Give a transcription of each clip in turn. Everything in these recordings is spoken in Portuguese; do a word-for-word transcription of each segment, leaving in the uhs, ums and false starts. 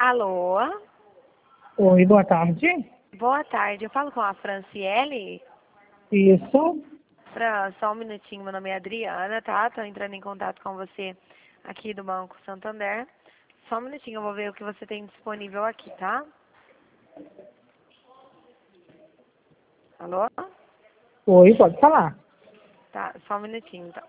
Alô? Oi, boa tarde. Boa tarde. Eu falo com a Franciele? Isso. Fran, só um minutinho. Meu nome é Adriana, tá? Tô entrando em contato com você aqui do Banco Santander. Só um minutinho, eu vou ver o que você tem disponível aqui, tá? Alô? Oi, pode falar. Tá, só um minutinho, então.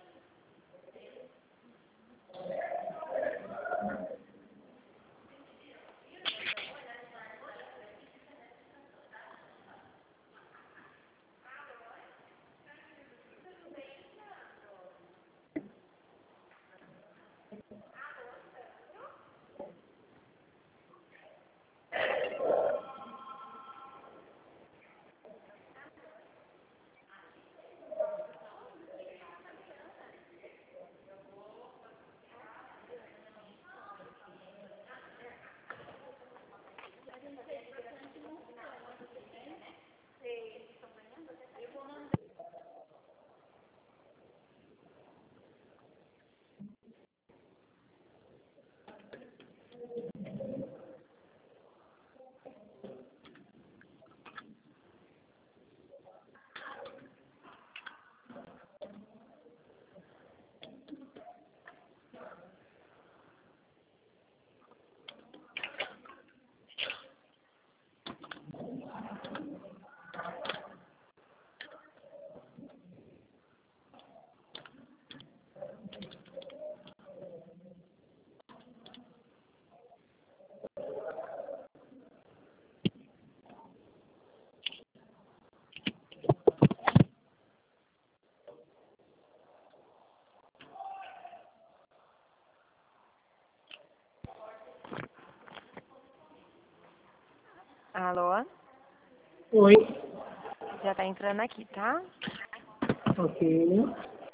Alô? Oi. Já tá entrando aqui, tá? Ok.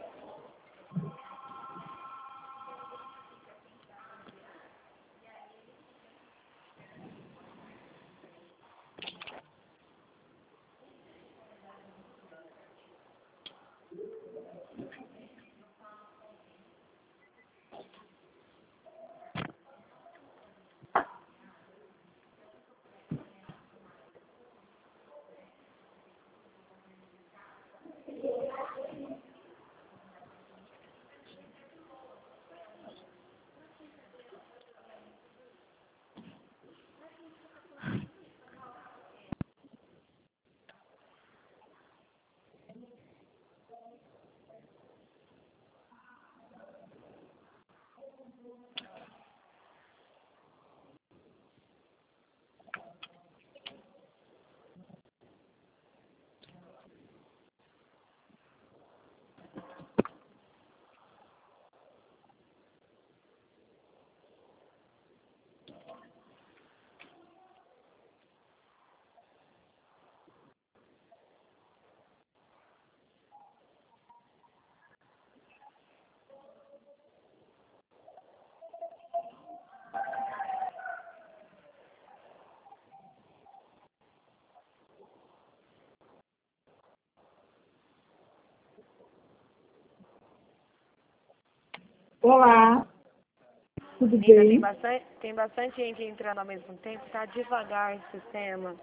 Olá. Tudo Menina, tem bem? bastante, tem bastante gente entrando ao mesmo tempo. Tá devagar esse sistema.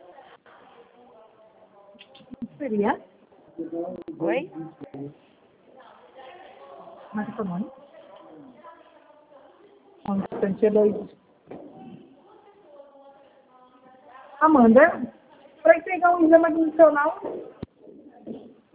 Seria? Oi? Como é que é seu nome? Um instante, é dois. Amanda, para entregar um exame admissional,